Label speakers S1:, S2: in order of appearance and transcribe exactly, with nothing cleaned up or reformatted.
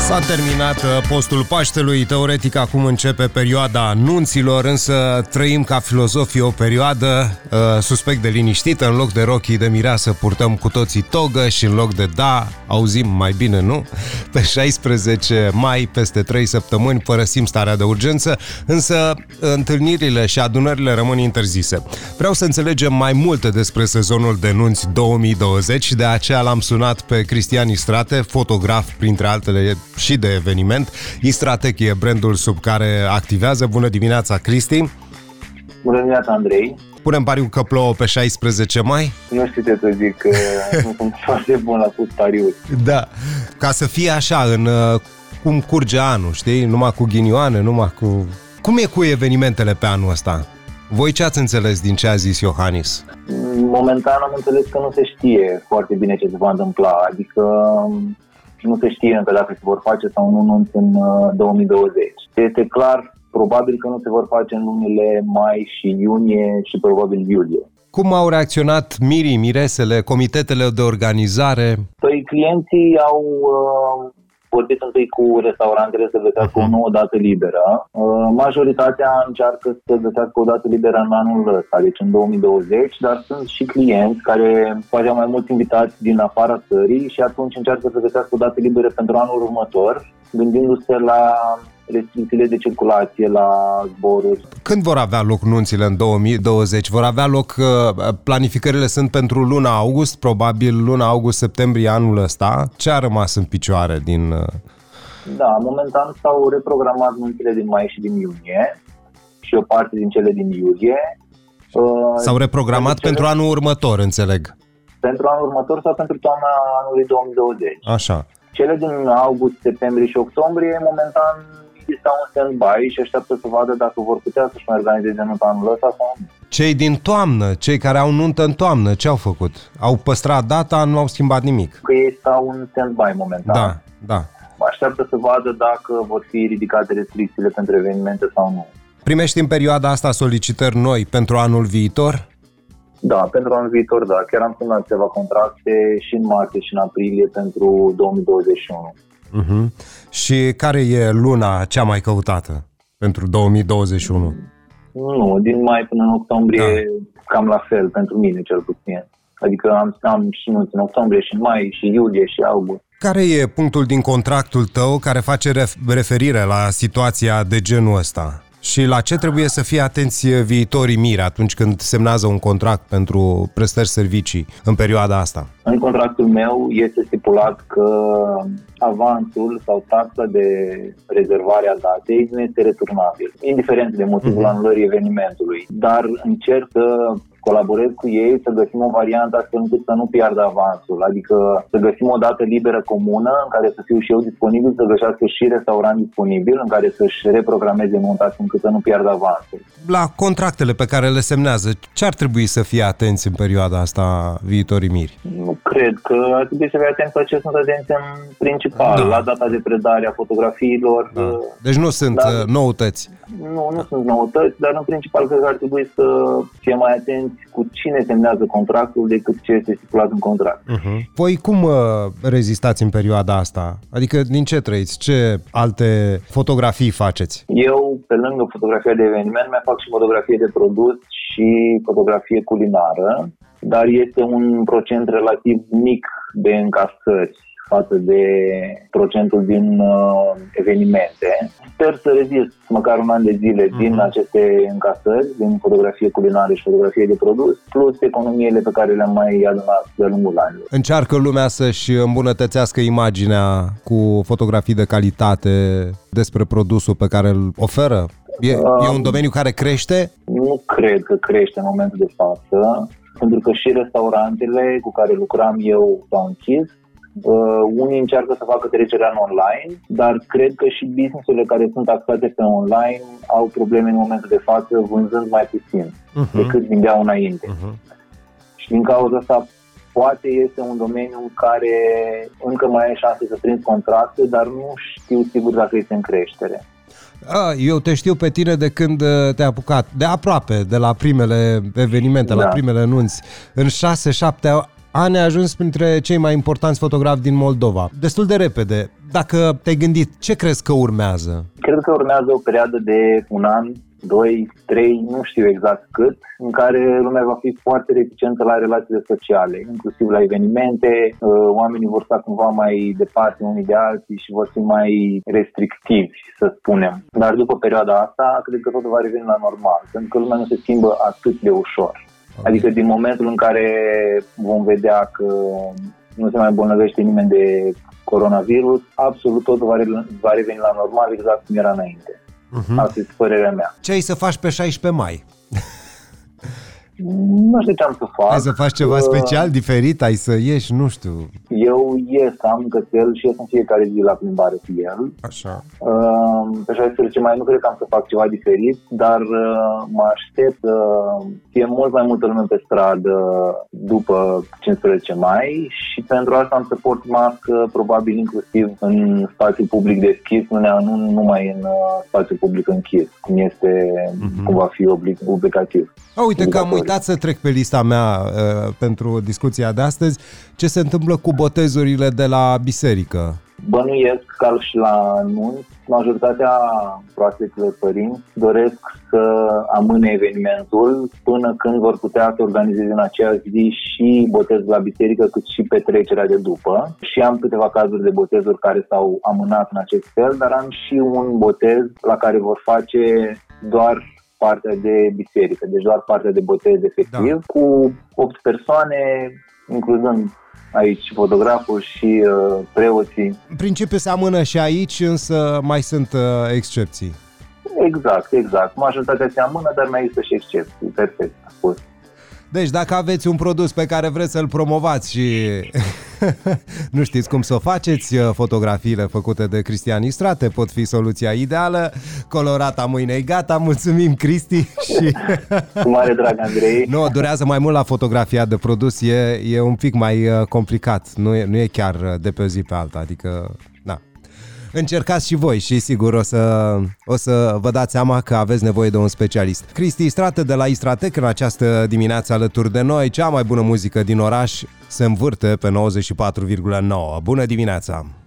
S1: S-a terminat postul Paștelui, teoretic acum începe perioada anunților, însă trăim ca filozofii o perioadă uh, suspect de liniștită. În loc de rochii de mireasă purtăm cu toții togă și în loc de da, auzim mai bine, nu? Pe șaisprezece mai, peste trei săptămâni, părăsim starea de urgență, însă întâlnirile și adunările rămân interzise. Vreau să înțelegem mai multe despre sezonul de nunți două mii douăzeci și de aceea l-am sunat pe Cristian Istrate, fotograf, printre altele, și de eveniment. Istratec e brandul sub care activează. Bună dimineața, Cristi!
S2: Bună dimineața, Andrei!
S1: Punem pariu că plouă pe șaisprezece mai?
S2: Nu știu ce să zic, că nu sunt foarte bun la pus pariuri.
S1: Da, ca să fie așa, în cum curge anul, știi? Numai cu ghinioane, numai cu... Cum e cu evenimentele pe anul ăsta? Voi ce ați înțeles din ce a zis Iohannis?
S2: Momentan am înțeles că nu se știe foarte bine ce se va întâmpla, adică nu se știe încă dacă se vor face sau nu nunți în două mii douăzeci. Este clar, probabil că nu se vor face în lunile mai și iunie și probabil iulie.
S1: Cum au reacționat mirii, miresele, comitetele de organizare?
S2: Păi clienții au uh, vorbit întâi cu restaurantele să găsească uh-huh. o nouă dată liberă. Uh, majoritatea încearcă să găsească o dată liberă în anul ăsta, deci în două mii douăzeci, dar sunt și clienți care poate au mai mulți invitați din afara țării și atunci încearcă să găsească o dată liberă pentru anul următor, gândindu-se la restricțiile de circulație, la zboruri.
S1: Când vor avea loc nunțile în două mii douăzeci? Vor avea loc, planificările sunt pentru luna august, probabil luna august-septembrie anul ăsta. Ce a rămas în picioare din...
S2: Da, momentan s-au reprogramat nunțile din mai și din iunie și o parte din cele din iulie.
S1: S-au reprogramat pentru cele... anul următor, înțeleg.
S2: Pentru anul următor sau pentru toamna anului două mii douăzeci.
S1: Așa.
S2: Cele din august, septembrie și octombrie, momentan stau în stand-by și așteaptă să vadă dacă vor putea să-și mai organizeze nunta anul ăsta sau nu.
S1: Cei din toamnă, cei care au nuntă în toamnă, ce au făcut? Au păstrat data, nu au schimbat nimic?
S2: Că ei stau în stand-by momentan.
S1: Da, da.
S2: Așteaptă să vadă dacă vor fi ridicate restricțiile pentru evenimente sau nu.
S1: Primești în perioada asta solicitări noi pentru anul viitor?
S2: Da, pentru anul viitor, da. Chiar am semnat câteva contracte și în martie și în aprilie pentru două mii douăzeci și unu.
S1: Uh-huh. Și care e luna cea mai căutată pentru două mii douăzeci și unu?
S2: Nu, din mai până în octombrie, da. Cam la fel, pentru mine cel puțin. Adică am, am și nunți în octombrie și în mai și iulie și august.
S1: Care e punctul din contractul tău care face ref- referire la situația de genul ăsta? Și la ce trebuie să fie atenți viitorii miri atunci când semnează un contract pentru prestări servicii în perioada asta?
S2: În contractul meu este stipulat că avansul sau taxa de rezervare a datei nu este returnabil, indiferent de motivul uh-huh. anulării evenimentului. Dar încerc să colaborez cu ei să găsim o variantă astfel încât să nu piardă avansul, adică să găsim o dată liberă comună în care să fiu și eu disponibil, să găsească și restaurant disponibil în care să-și reprogrameze nunta astfel încât să nu piardă avansul.
S1: La contractele pe care le semnează, ce ar trebui să fie atenți în perioada asta viitorii miri?
S2: Nu cred că ar trebui să fie atenți la ce sunt atenți în principal, da. La data de predare a fotografiilor.
S1: Da. Deci nu sunt dar, noutăți.
S2: Nu, nu da. sunt noutăți, dar în principal cred că ar trebui să fie mai atenți cu cine semnează contractul decât ce este stipulat în contract. Uh-huh.
S1: Voi cum uh, rezistați în perioada asta? Adică din ce trăiți? Ce alte fotografii faceți?
S2: Eu, pe lângă fotografia de eveniment, mai fac și fotografie de produs și fotografie culinară, dar este un procent relativ mic de încasări față de procentul din uh, evenimente. Sper să rezist măcar un an de zile mm-hmm. din aceste încasări, din fotografie culinară și fotografie de produs, plus economiile pe care le-am mai adunat de-a lungul anilor.
S1: Încearcă lumea să-și îmbunătățească imaginea cu fotografii de calitate despre produsul pe care îl oferă? E, uh, e un domeniu care crește?
S2: Nu cred că crește în momentul de față, pentru că și restaurantele cu care lucram eu s-au închis. Uh, unii încearcă să facă trecerea în online, dar cred că și business-urile care sunt axate pe online au probleme în momentul de față, vânzând mai puțin uh-huh. decât vindeau înainte. Uh-huh. Și din cauza asta poate este un domeniu în care încă mai ai șanse să prinzi contracte, dar nu știu sigur dacă este în creștere.
S1: A, eu te știu pe tine de când te-ai apucat, de aproape, de la primele evenimente, da. La primele nunți. În șase șapte ani ai ajuns printre cei mai importanți fotografi din Moldova. Destul de repede. Dacă te-ai gândit, ce crezi că urmează?
S2: Cred că urmează o perioadă de un an, doi, trei, nu știu exact cât, în care lumea va fi foarte reticentă la relațiile sociale, inclusiv la evenimente. Oamenii vor sta cumva mai departe unii de alții și vor fi mai restrictivi, să spunem. Dar după perioada asta, cred că totul va reveni la normal, pentru că lumea nu se schimbă atât de ușor. Adică din momentul în care vom vedea că nu se mai îmbolnăvește nimeni de coronavirus, absolut totul va reveni la normal exact cum era înainte. Uh-huh. Asta este părerea mea.
S1: Ce ai să faci pe șaisprezece mai?
S2: Nu știu ce am să fac.
S1: Ai să faci ceva special, diferit? Ai să ieși, nu știu.
S2: Eu ies, am cățel și ies în fiecare zi la plimbare cu el.
S1: Așa.
S2: Pe șaisprezece mai nu cred că am să fac ceva diferit, dar mă aștept să fie mult mai multă lume pe stradă după cincisprezece mai și pentru asta am să port mască, probabil inclusiv în spațiu public deschis, nu, nu numai în spațiu public închis, cum este, uh-huh. cum va fi oblig, obligativ.
S1: A, uite că am uitat să trec pe lista mea uh, pentru discuția de astăzi. Ce se întâmplă cu botezurile de la biserică?
S2: Bănuiesc ca și la nunți, majoritatea proaspeților părinți doresc să amâne evenimentul până când vor putea să organizeze în aceeași zi și botezul la biserică, cât și petrecerea de după. Și am câteva cazuri de botezuri care s-au amânat în acest fel, dar am și un botez la care vor face doar partea de biserică, deci doar partea de botez efectiv, da. Cu opt persoane, incluzând aici fotograful și uh, preoții.
S1: În principiu se amână și aici, însă mai sunt uh, excepții.
S2: Exact, exact. Majoritatea se amână, dar mai există și excepții. Perfect, a spus.
S1: Deci dacă aveți un produs pe care vreți să-l promovați și nu știți cum să o faceți, fotografiile făcute de Cristian Istrate pot fi soluția ideală. Colorata mâine gata, mulțumim Cristi. Și...
S2: Cu mare drag, Andrei.
S1: Nu, durează mai mult la fotografia de produs, e, e un pic mai complicat, nu e, nu e chiar de pe o zi pe alta, adică... Na. Încercați și voi și sigur o să, o să vă dați seama că aveți nevoie de un specialist. Cristi Istrate de la Istratec în această dimineață alături de noi. Cea mai bună muzică din oraș se învârte pe nouăzeci și patru virgulă nouă. Bună dimineața!